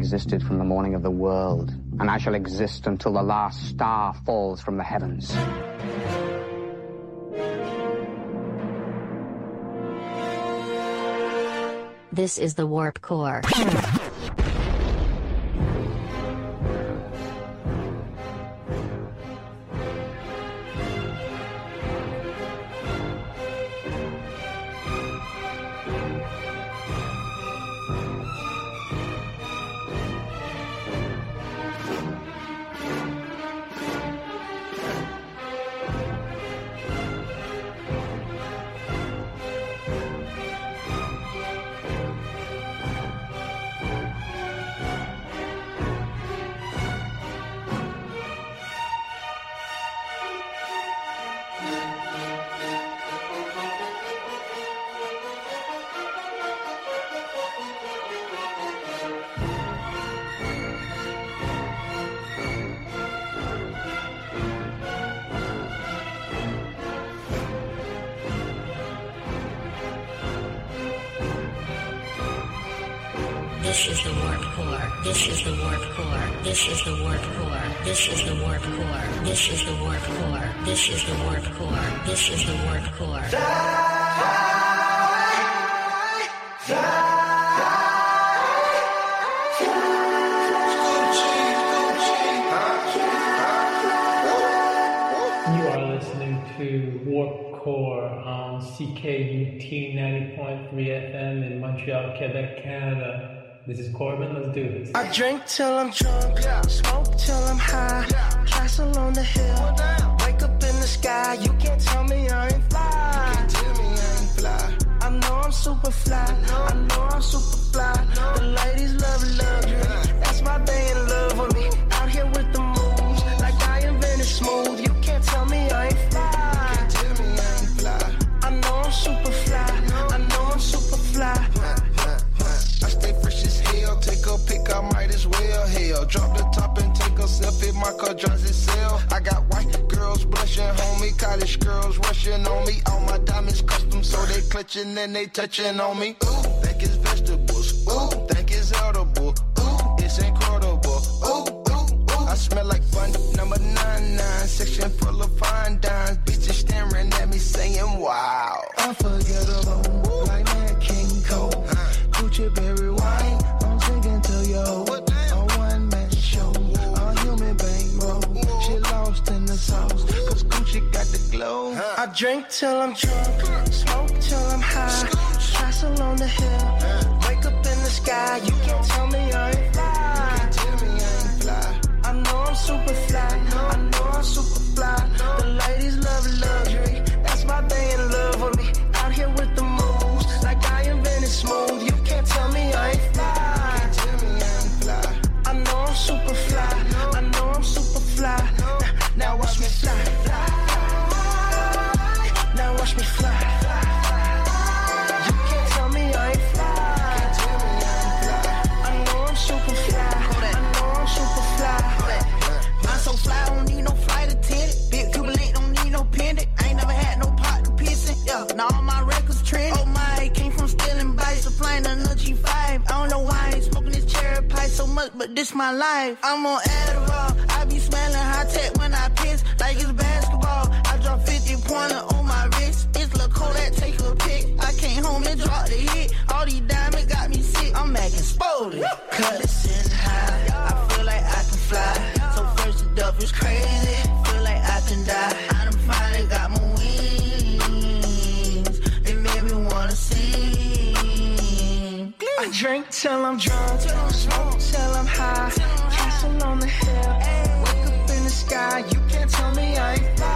existed from the morning of the world, and I shall exist until the last star falls from the heavens. This is the Warp Core. This is the Warp Core. This is the Warp Core. This is the Warp Core. This is the Warp Core. This is the Warp Core. This is the Warp Core. This is the Warp Core. You are listening to Warp Core on CKUT 90.3 FM in Montreal, Quebec, Canada. This is Corbin, let's do this. I drink till I'm drunk, smoke till I'm high, castle on the hill, wake up in the sky, you can't tell me I ain't fly. I know I'm super fly, I know I'm super fly, the ladies love luxury, that's why they in love with me, out here with the moves, like I invented smooth, you can't tell me I ain't fly. I know I'm super fly, I know I'm super fly. I stay fresh as hell, take a pic, I might as well, hell. Drop the top and take a selfie, my car drives itself. I got white girls blushing, homie, college girls rushing on me. All my diamonds custom, so they clutching and they touching on me. Ooh, think it's vegetables, ooh, think it's edible, ooh, it's incredible, ooh, ooh, ooh. I smell like fun, number 99, section full of fine dimes. Bitches staring at me saying, wow. Unforgettable, like Nat King Cole. Gucci berry wine, I'm singing to yo. A one-man show, a human bankroll. She lost in the sauce, cause Gucci got the glow. I drink till I'm drunk, smoke till I'm high, castle on the hill, wake up in the sky, you can't tell me I ain't fly. I know I'm super fly, I know I'm super fly, the ladies love luxury, that's why they in love with me, out here with the moves, like I invented smooth, you can't tell me I ain't fly. I know I'm super fly, I know I'm super fly, now watch me fly. Now watch me fly. You can't tell me I ain't fly. I know I'm super fly, I know I'm super fly. I'm so fly, I don't need no flight attendant. Big Cuban link, don't need no pendant. I ain't never had no pot to pissing. Yeah, now all my records trend. Oh my, came from stealing bikes, flying on the G5. I don't know why I ain't smoking this cherry pie so much, but this my life. I'm on Adderall, I be smelling high tech when I piss, like it's basketball. I drop 50 pointer on my wrist. It's Lil' Kodak, take a pic. I came home and dropped the hit. All these diamonds got me sick. I'm acting spoled. Cut it sitting high, I feel like I can fly. So first the duff is crazy, feel like I can die. I done finally got my wings, they made me wanna sing. I drink till I'm drunk, smoke till I'm high, castle on the hill, wake up in the sky, you can't tell me I ain't fly.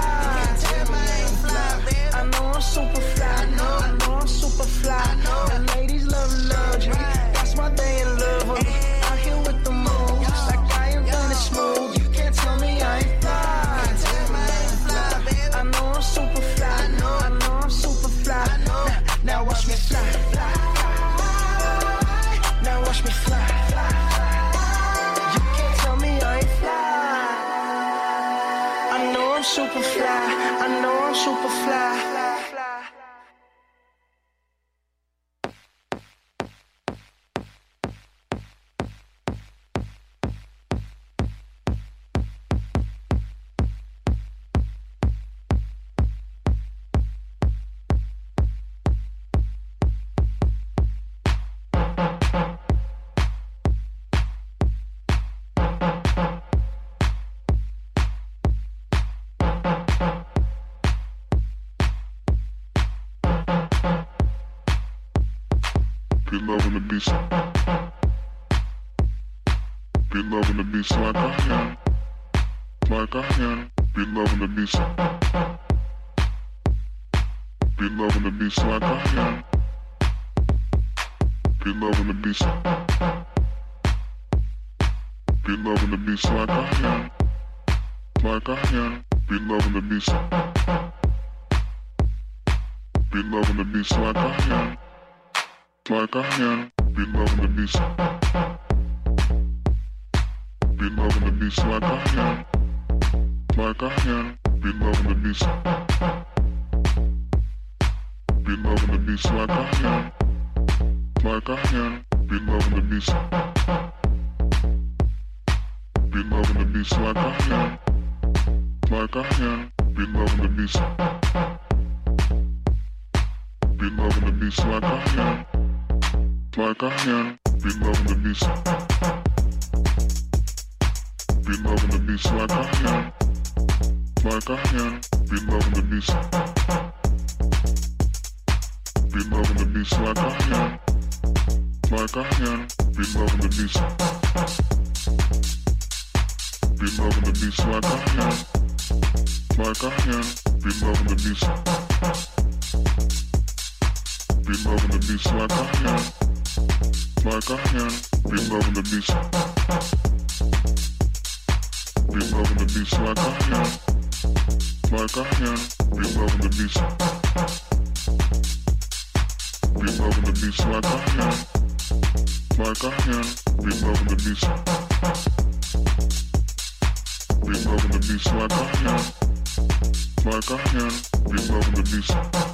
I know I'm super fly, I know I'm super fly, the ladies love luxury, that's why they in love with me, out here with the moves, like I am done it smooth, you can't tell me I ain't fly. I know I'm super fly, I know I'm super fly, now watch me fly. Now watch me fly. You can't tell me I ain't fly. I know I'm super fly, I know I'm super fly. be loving the beats. Be loving the beats like I am. Like I am. Be loving the beats. Be loving the beats like I am. Be loving the beats. Be loving the beats like I am. Like I am. Be loving the beats. Be loving the beats like I am. Like I am. Be loving the beats. Be loving the beats like I am. Like I am. Be loving the beats. Be loving the beats like I am. Like I am. Be loving the beats. Be loving the beats like I am. Like I am. Be loving the beats. Be loving the beats like I am. Like I am. Be loving the beats. Be loving the beats like I am. Like I am. Be loving the beats. Be loving the beats like I am. Like I am. Be loving the beats. Be loving the beats like I am. Like I am. Be loving the beats. Be loving the beats like I am. Like I am. Be loving the beats. Be loving the beats like I am. Like I am. Be loving the beats. Be loving the beats like I am. Like I am. Be loving the beats. Be loving the beats like I am. Like I am. Be loving the beats.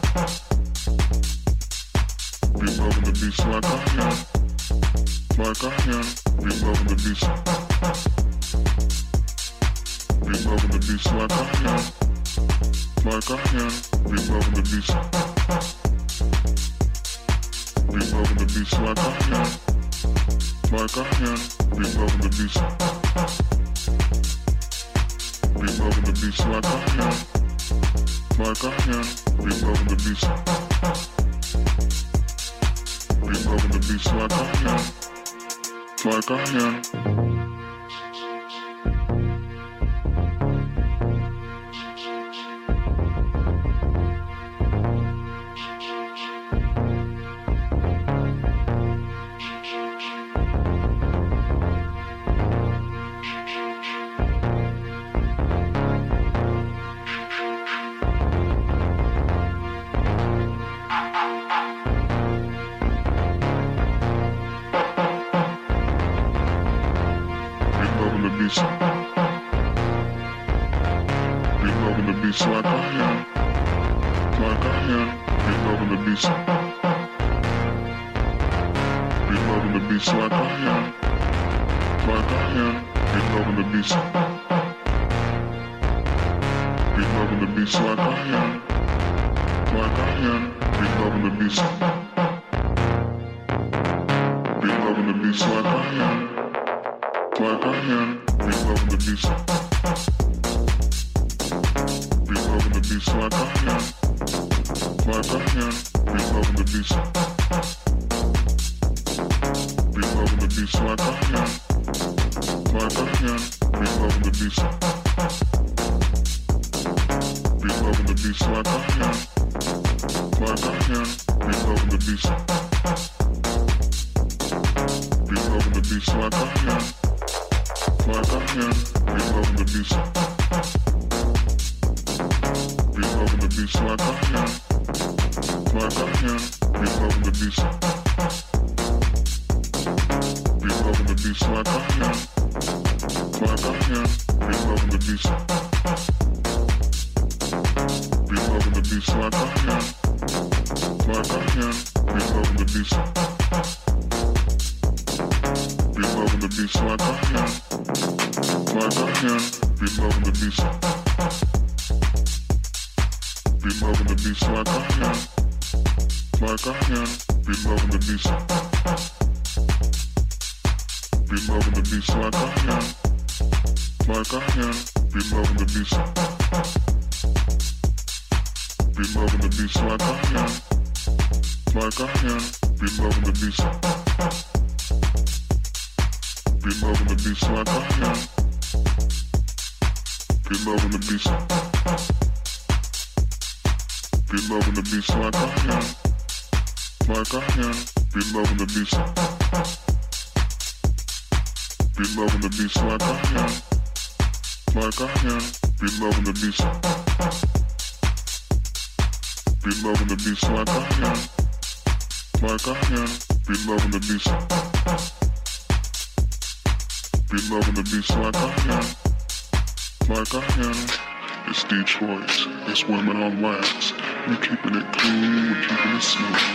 Be loving the beats like I am. Like I am. Be loving the beats. Be loving the beats like I am. Like I am. Be loving the beats. Be loving the beats like I am. Like I am. Be loving the beats. Be loving the beats like I am. Like I am. Be loving the beats. Be loving the beats like I am. Like I am. Be loving the beats like I am. Like I am. Be loving the beats. Be loving the beats like I am. Like I am. Be loving the beats. Be loving the beats like I am. Like I am. Be loving the beats. Be loving the beats like I am. Like I am. Be loving the beats. Be loving the beats like I am. Like I am. Be loving the beats. Be loving the beats like I am. Like I am. Be loving the beats. Be loving the beats like I am. Like I am. Be loving the beats. Be loving the beats like I am. Like I am. Be loving the beats. Be loving the beats like I am. Like I am. Be loving the beats. Be loving the beats like I am. Like I am. Be loving the beats. Be loving the beats like I am. Like I am. Be loving the beats. Be loving the beats like I am. Like I am. Be loving the beats. Be loving the beats like I am. Like I am. Be loving the beats. Be loving the beats like I am. Like I am. Be loving the beats. Be loving the beats like I am. Like I am. Be loving the beats. Be loving the beats like I am. Be loving the beats. Be loving the beats like I am. Like I am. Be loving the beats. Be loving the beats like I am. Like I am. Be loving the beats. Be loving the beats like I am. Like I am. Be loving the beats. Be loving the beats like I am. Like I am. It's Detroit. It's women on wax. We're keeping it cool. We're keeping it smooth.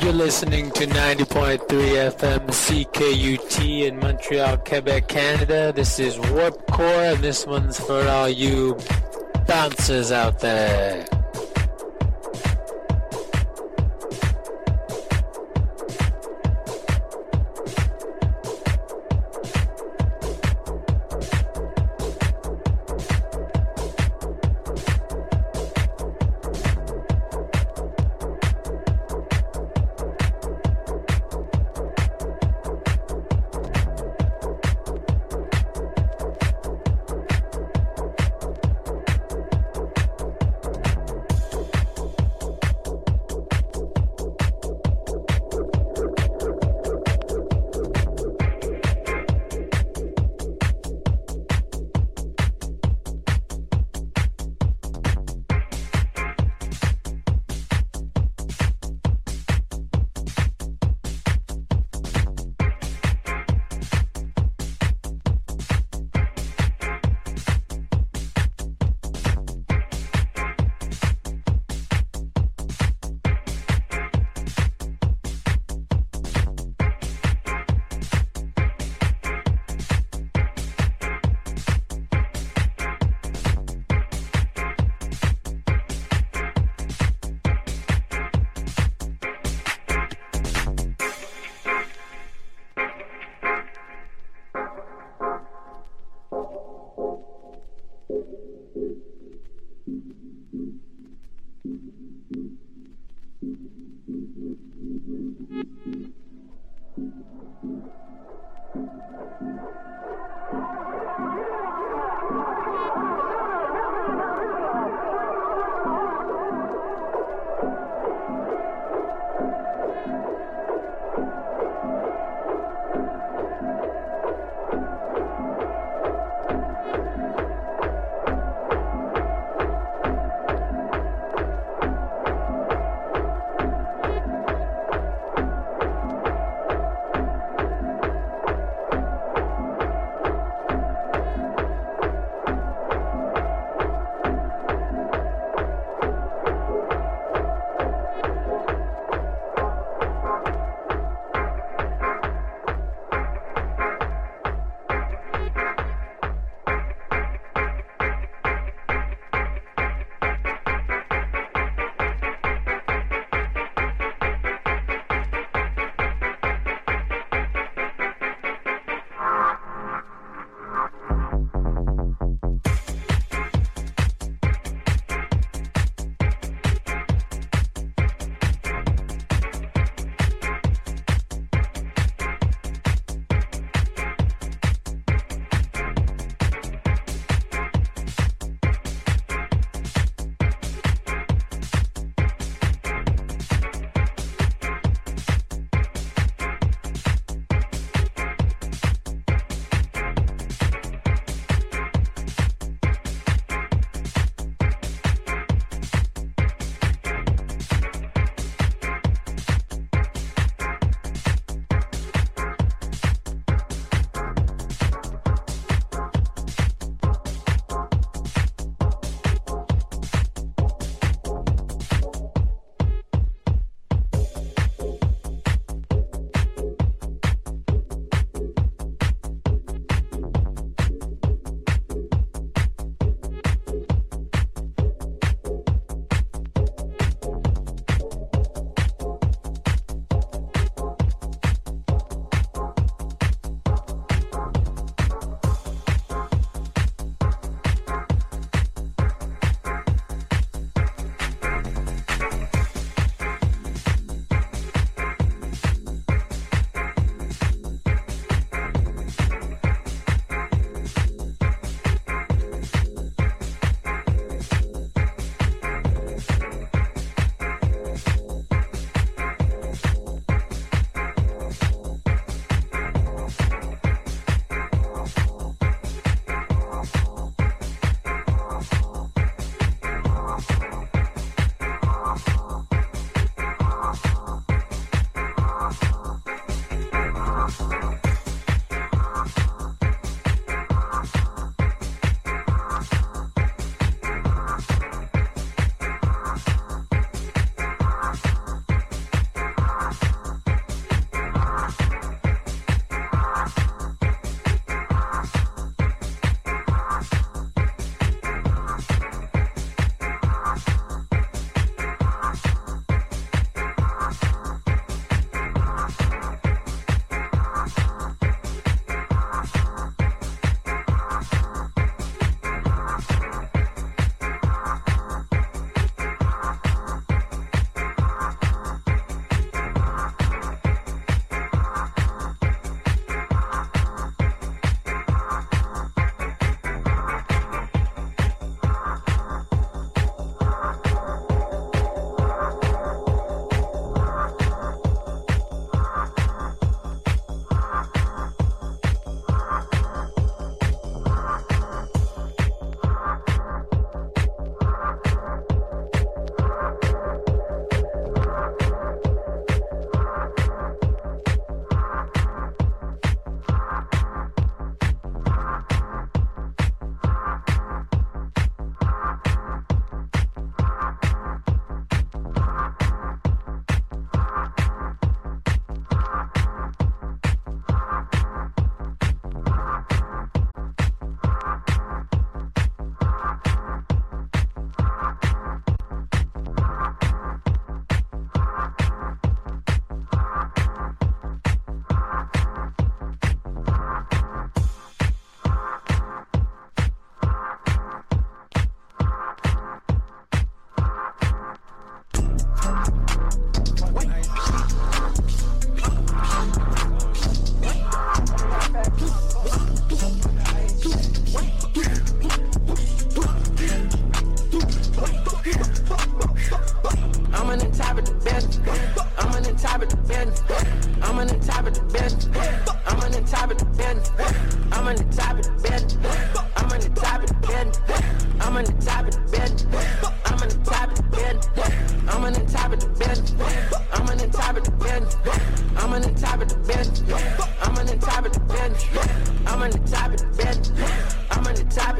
You're listening to 90.3 FM CKUT in Montreal, Quebec, Canada. This is Warp Core, and this one's for all you bouncers out there.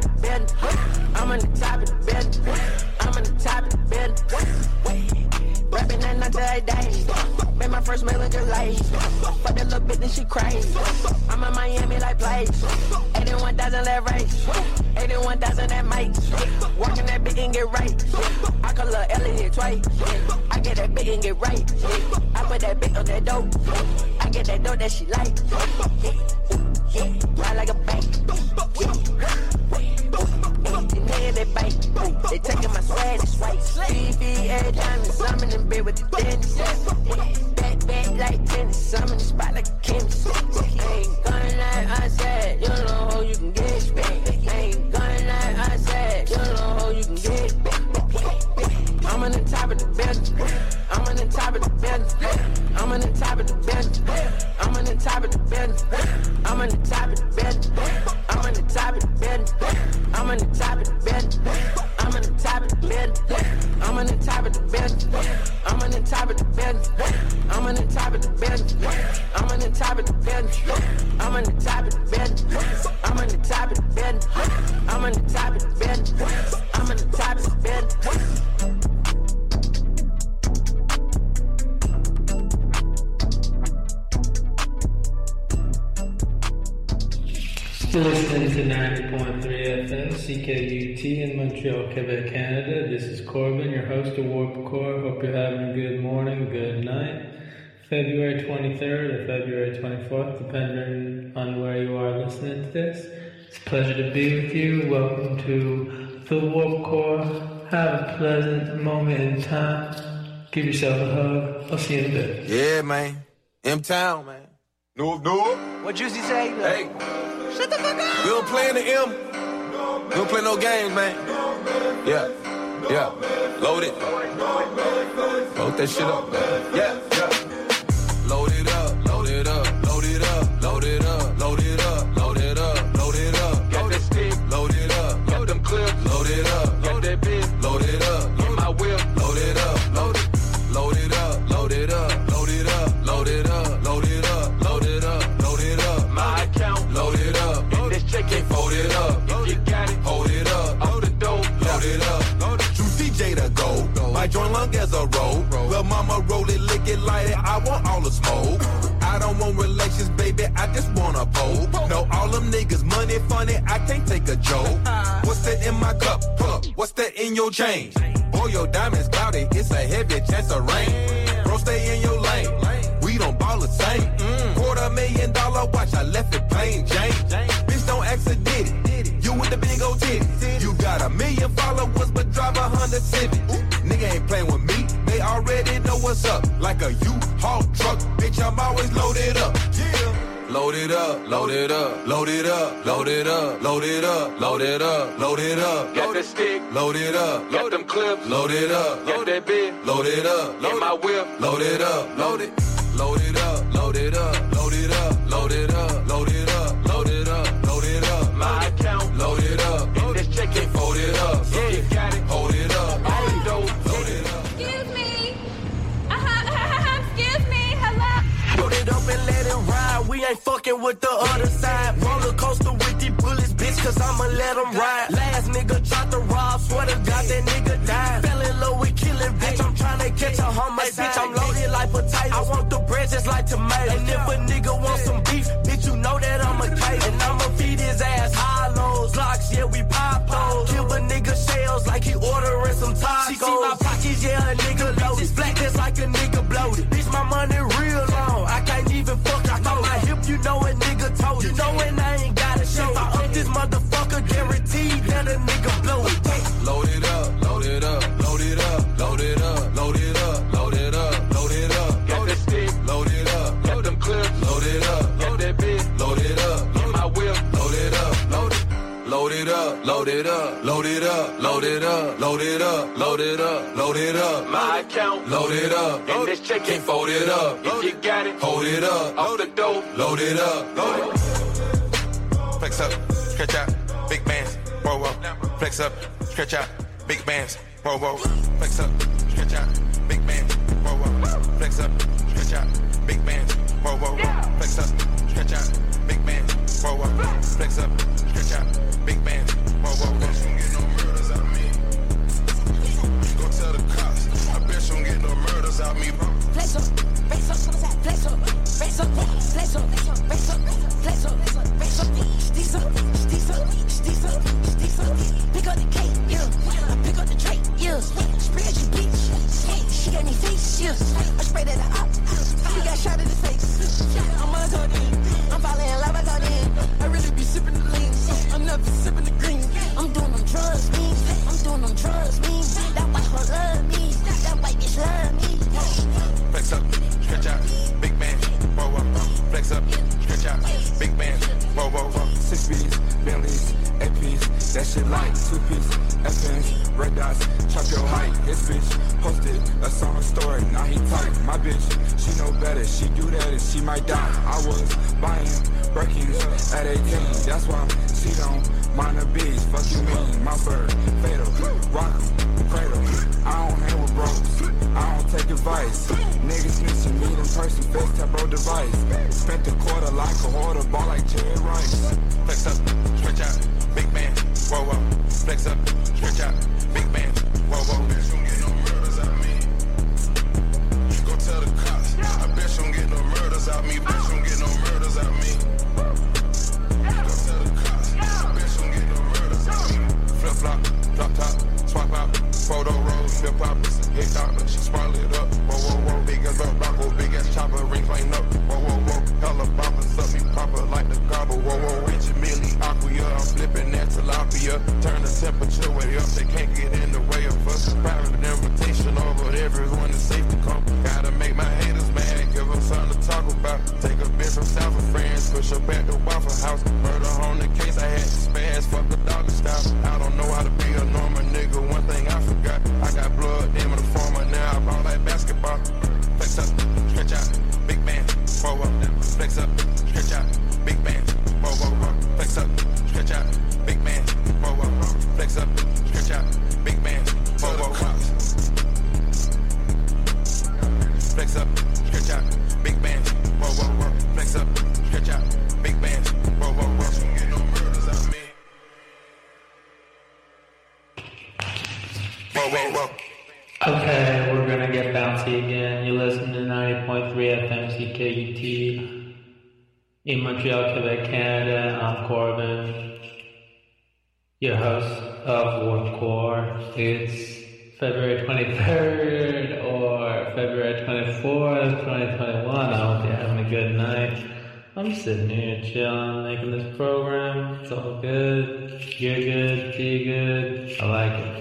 the building. I'm on the top of the building. I'm on the top of the building. Rapping that night every day. Made my first meal in July. Fuck that little bitch and she crazy. I'm in Miami like Blaze. 81,000 that race. 81,000 that mic. Walking that bitch and get right. I call her Elliot twice. I get that bitch and get right. I put that bitch on that dope. I get that dope that she like. Ride like a bank. They bite. They taking my swag, it's white. BBA diamonds, I'm in the bed with the dentist. Back like tennis, I'm in the spot like a chemist. Ain't gonna like I said, you know how you can get back. Ain't gonna like I said, you know how you can get back. I'm on the top of the building. I'm on the top of the building. I'm on the top of the building. I'm on the top of the building. I'm on the top of the building. I'm on the top of the building. I'm on the top of the building. I'm on the top of the building. I'm on the top of the building. I'm on the top of the building. I'm on the top of the building. I'm on the top of the building. I'm on the top of the building. I'm on the top of the building. I'm on the top of the building. I'm on the top of the building. You're listening to 90.3 FM, CKUT in Montreal, Quebec, Canada. This is Corbin, your host of Warp Core. Hope you're having a good morning, good night. February 23rd or February 24th, depending on where you are listening to this. It's a pleasure to be with you. Welcome to the Warp Core. Have a pleasant moment in time. Give yourself a hug. I'll see you in a bit. Yeah, man. M-Town, man. No. What Juicy say? Hey. Shut the fuck up! We don't play in the M. We don't play no games, man. Yeah. Load it. Load that shit up, man. Yeah. Load it up. Load it up. Load it up. Load it up. Load it up. Load it up. Load it up. Got that stick. Load it up. Got them clips. Load it up. Got that bitch. Load it up. Get my whip. Load it up. Load it. Load it up. Load it up. Load it up. Load it up. Load it up. Load it up. Load it up. My account. Load it up. And this check ain't fold it up. If you got it, hold it up. Off the dope. Load it up. Juicy J to go. My joint long as a roll. Lil' mama roll it, lick it, light it. I want all the smoke. I don't want relations, baby. I just want a pole. No, all them niggas money funny. I can't take a joke. What's that in my cup? What's that in your chain? Boy, your diamonds cloudy. It's a heavy chance of rain. Bro, stay in your lane. We don't ball the same. $250,000 watch. I left it plain Jane. Bitch, don't accident it. You with the big old titties. You got 1 million followers, but drive 100 Civic. Nigga ain't playing with me. They already know what's up. Like a U-Haul truck. Bitch, I'm always loaded up. Yeah. Load it up, load it up, load it up, load it up, load it up, load it up, load it up. Got the stick, load it up, got them clips, load it up, got that bit, load it up, get my whip, load it up, load it, load it up, load it up, load it up, load it up, load it up, load it up, load it up. My account, load it up, and this check ain't fold it up. Yeah, you got it, hold it up, all the dope, load it up. Excuse me, excuse me, hello. Load it up and let it ride. We ain't fucking with the other side. Roller coaster with these bullets, bitch, cause I'ma let them ride. Last nigga tried to rob, swear to God that nigga died. Fell in love with killing, bitch, I'm tryna catch a homicide. Bitch, I'm loaded like potatoes. I want the bread just like tomatoes. And if a nigga want some beef, bitch, you know that I'm a case. And I'ma feed his ass hollows. Locks, yeah, we pop those. Kill a nigga shells like he ordering some tacos. She see my pockets, yeah, a nigga loaded. Bitch, black just like a nigga bloated. Bitch, my money real long. I can't even fuck, I know my hip, you know a nigga told it. You know and I ain't gotta show it. If I up this motherfucker, guaranteed that a nigga blow it. Load it up, load it up, load it up, load it up, load it up, load it up, load it up. Got the stick, load it up, got them clips, load it up, got that bitch, load it up, get my whip, load it up, load it. Load it up, load it up, load it up, load it up, load it up, load it up, load it up. My account, load it up, and this check ain't fold it up. If you got it, hold it up, off the dope, load it up, load it. Flex up, stretch out, big bands, roll up. Flex up, stretch out, big bands, roll up. Flex up, stretch out, big bands, roll up. Flex up, stretch out, big bands, roll up. Flex up, stretch out, big bands, whoa, whoa. Flex up, stretch out, big band, whoa, whoa, whoa. Don't get no murders out me. Go tell the cops, I bet you don't get no murders out me, bro. Flex up, flex up, flex up, flex up, flex up, flex up, flex up, flex up, flex up, steez up, steez up, steez up, steez up. Pick up the cake, yeah. I pick up the tray, yeah. Spread your bitch, she got me face, yeah. I sprayed at her up, she got shot in the face. I'm on codeine, I'm falling in love with codeine. I really be sipping the lean, I'm never sipping the green. I'm doing them drugs, me. I'm doing them drugs, me. That white hoe love me, that white bitch love me. Flex up, stretch out, big man, whoa, whoa. Flex up, stretch out, big man, whoa, whoa, whoa. 6 B's, Bentleys, APs, that shit like 2-piece, FNs, red dots, chop your height. This bitch posted a song story, now he tight. My bitch, she know better, she do that and she might die. I was buying Birkins at 18, that's why she don't mind the bees. Fuck you mean, my bird, fatal, rock 'em, cradle. I don't hang with bros, I don't take advice. Niggas snitching, meet in person, face tap bro device. Spent a quarter like a hoarder, ball like Jerry Rice. Flex up, stretch out, big man, whoa, whoa. Flex up, stretch out, big man, whoa, whoa. Bet you don't get no murders out me. Go tell the cops, I bet you don't get no murders out me. Bet you don't get no murders out me. Go tell the cops, I bet you don't get no murders out me. Flip flop, drop top, swap out, photo rolls, hip hop, hit doctor, she swallow it up. Whoa, whoa, whoa, big as up, Bronco, big ass chopper, ring clean up. Whoa, whoa, whoa, hella boppers up, me proper like the gobble. Whoa, whoa, rich and Millie, Aquia, I'm flipping that tilapia. Turn the temperature way up, they can't get in the way of us. Private invitation over everyone is safe to come. Gotta make my haters mad, give them something to talk about. Take a bit from South of France, push up at the Waffle House. Murder on the case, I had to spaz, fuck the doggy style. I don't know how to be a normal nigga, one thing I forgot. I got blood in the former, now I ball like basketball. Flex up, stretch out, big man, whoa, whoa. Flex up, stretch out, big man, whoa, whoa, whoa. Flex up, stretch out, big man, whoa, whoa, whoa. Flex up, stretch out, big man, whoa, whoa, whoa. Flex up, stretch out, big man, whoa, whoa, whoa. Flex up, stretch out, big man, whoa, whoa, whoa. Don't get no murders out me. Whoa, whoa, whoa. Okay, we're gonna get bouncy again. You listen to 90.3 FM CKUT in Montreal, Quebec, Canada. I'm Corbin, your host of Warp Core. It's February 23rd or February 24th, 2021. I hope you're having a good night. I'm sitting here chilling, making this program. It's all good. You're good. Be good. I like it.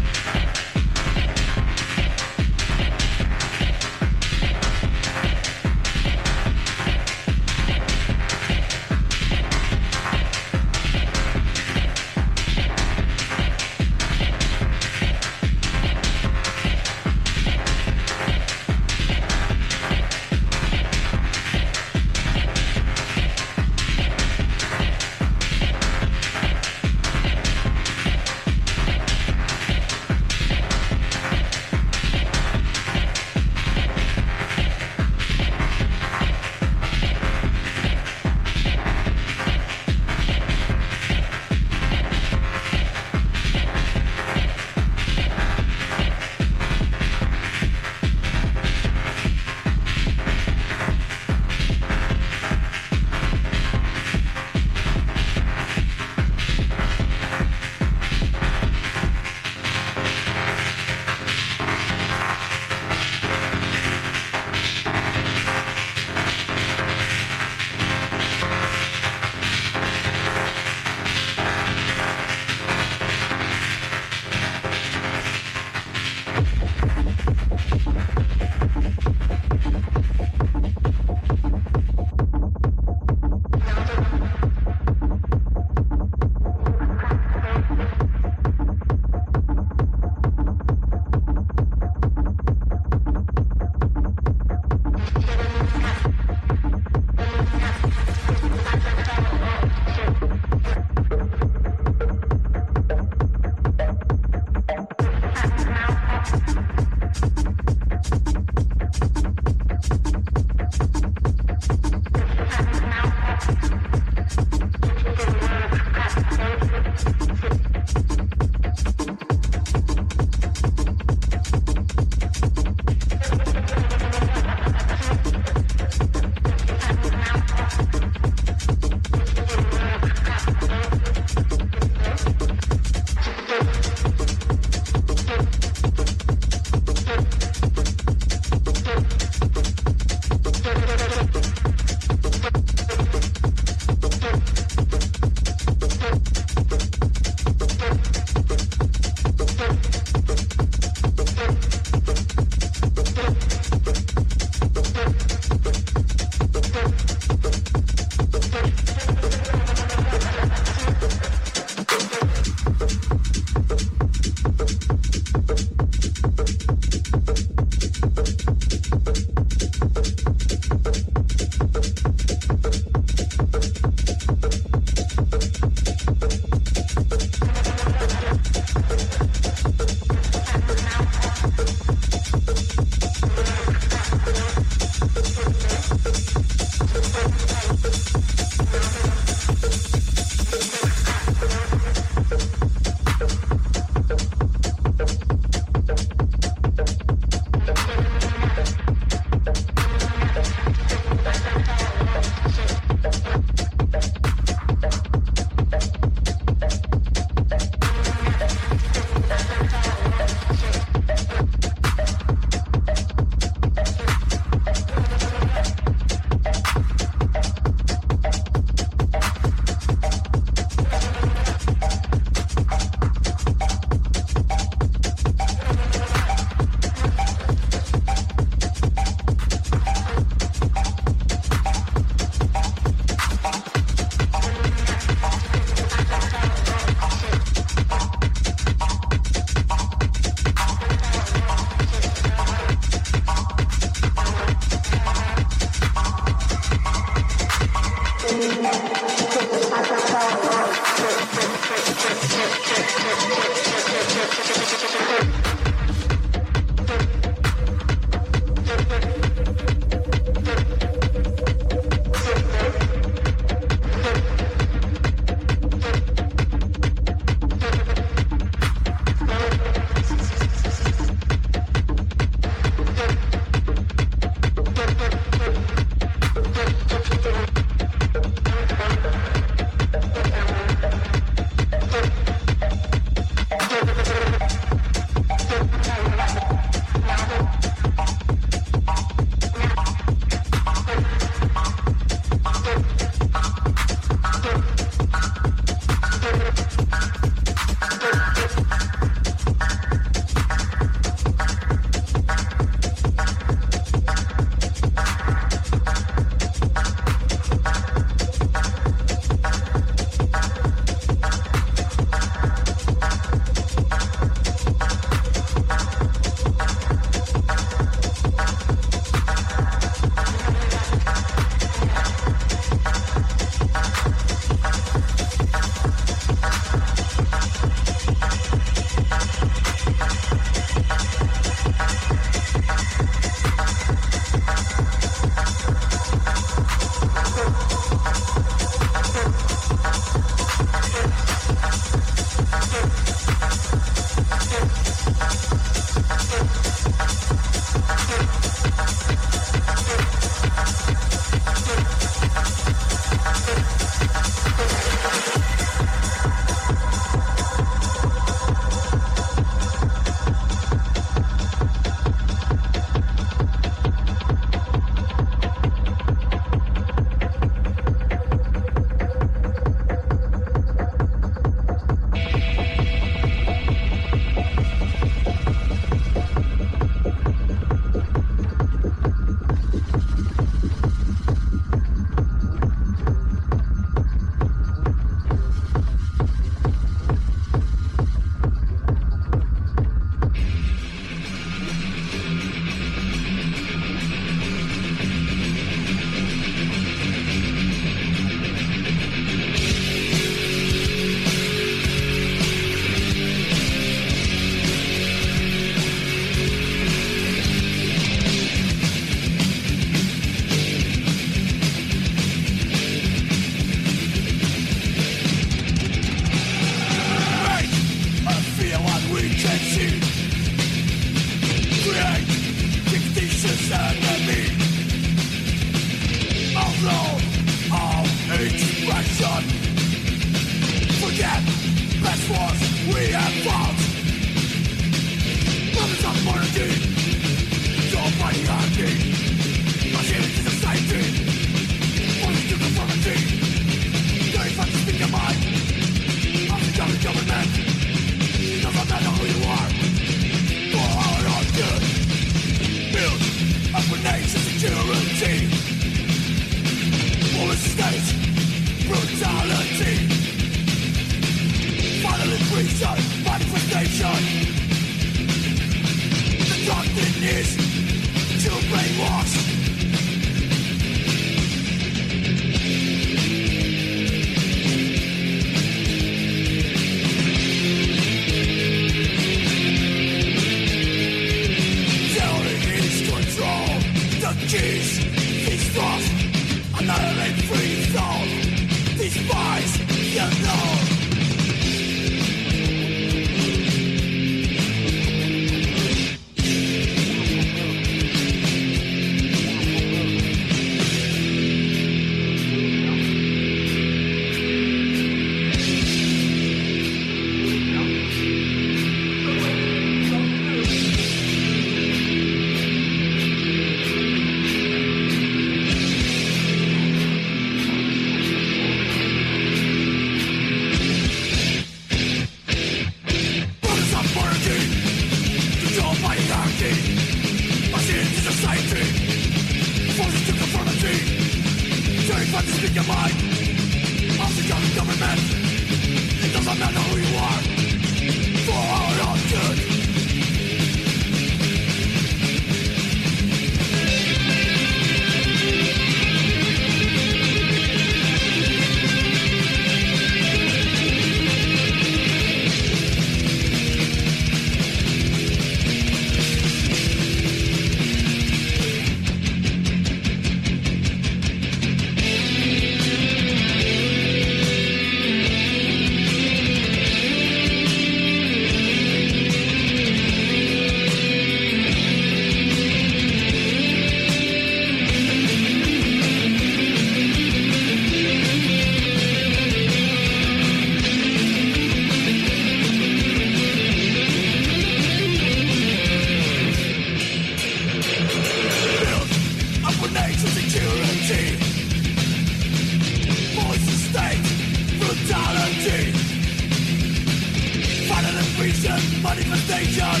Recent manifestation.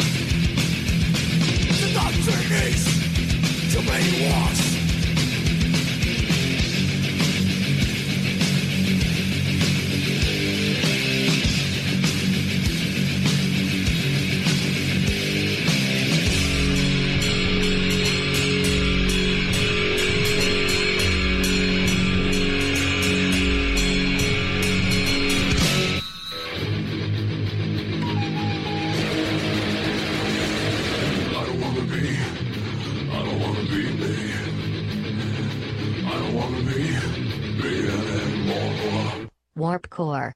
The doctrine is to brainwash. Warp Core.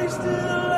wasted